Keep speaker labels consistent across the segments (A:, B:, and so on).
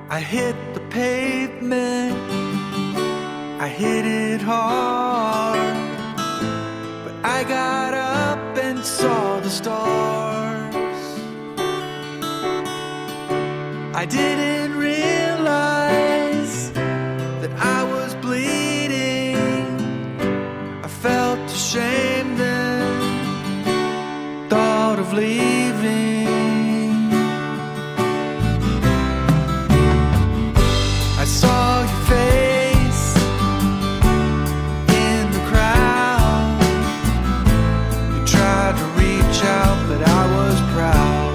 A: I hit the pavement, I hit it hard, but I got up and saw the stars. I didn't realize that I was bleeding. I felt ashamed and thought of leaving. I saw your face in the crowd. You tried to reach out, but I was proud.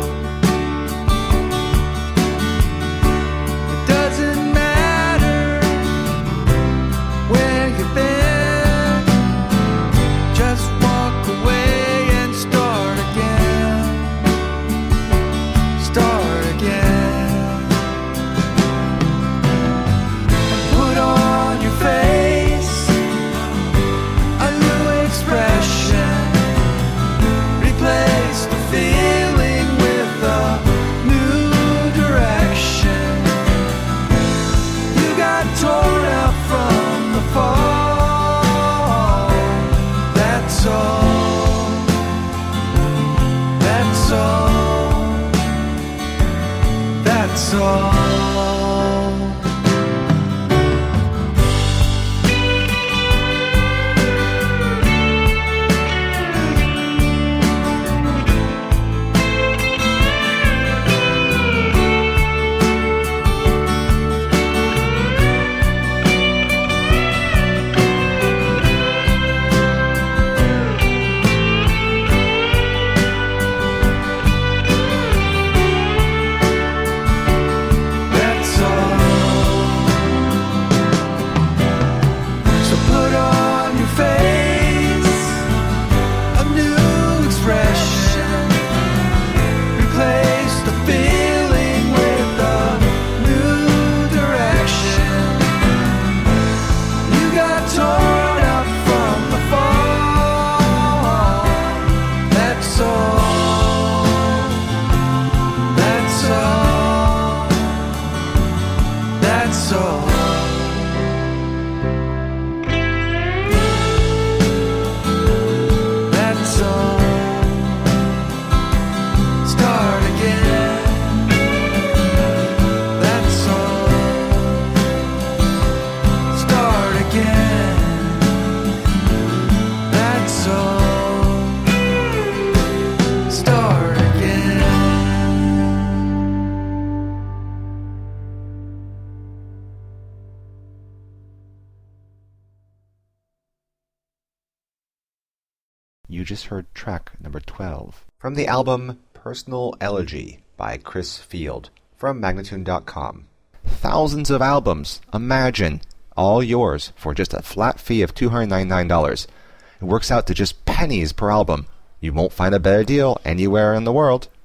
A: It doesn't matter where you've been. Just walk away and start again. Start again. Face a new expression, replace the feeling with a new direction. You got torn out from the fall. That's all. That's all. That's all.
B: You just heard track number 12 from the album Personal Elegy by Chris Field from Magnatune.com. Thousands of albums, imagine, all yours for just a flat fee of $299. It works out to just pennies per album. You won't find a better deal anywhere in the world.